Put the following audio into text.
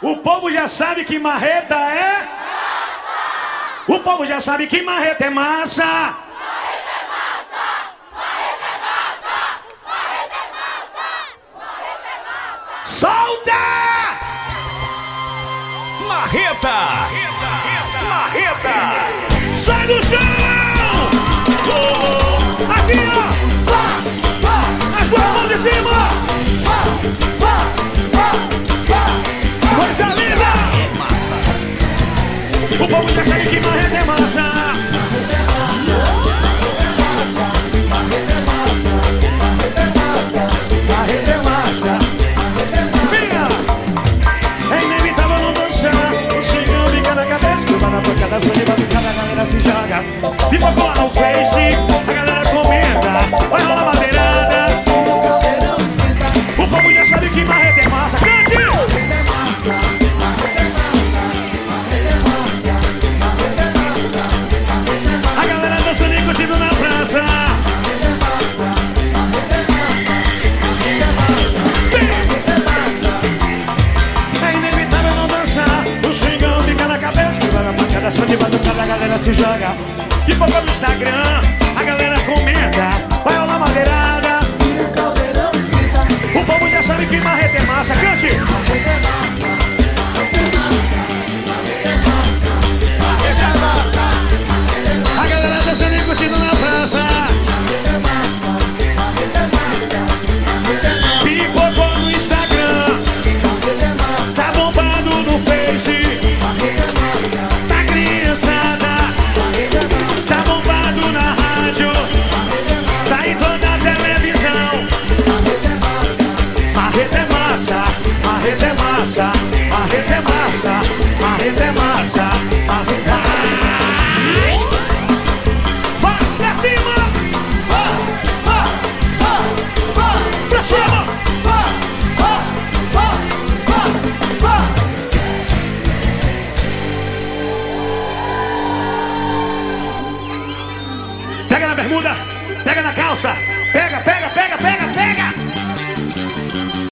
O povo já sabe que marreta é... O povo já sabe que marreta é massa. Marreta é massa. Marreta é massa. Marreta é massa. Marreta é massa. Solta! Marreta! Marreta! Sai do chão! Aqui, ó! As duas mãos em cima! Coisa linda! É massa! O povo já sabe que marreta é massa! Marreta é massa! Minha! É inevitável não dançar. O swingão fica na cabeça, chuva na boca da sua batucada, a galera se joga. Pipocou lá no Face, a galera comenta. Vai rolar madeirada. O povo já sabe que marreta é massa. Cante! A galera dançando e curtindo na praça. É inevitável não dançar. O swingão fica na cabeça, chuva na boca da sua batucada, a galera se joga. Pipocou no Instagram, a galera comenta. Vai rolar madeirada. O povo já sabe que marreta é massa. Cante! A galera dançando e curtindo na praça. Pipocou no Instagram, tá bombado no Face. Tá criançada, tá bombado na rádio, tá em toda a televisão. Marreta é massa, marreta é massa, marreta é massa, marreta é massa, marreta é massa. Vai pra cima! Pra cima! Pega na bermuda, pega na calça, pega, pega, pega, pega, pega!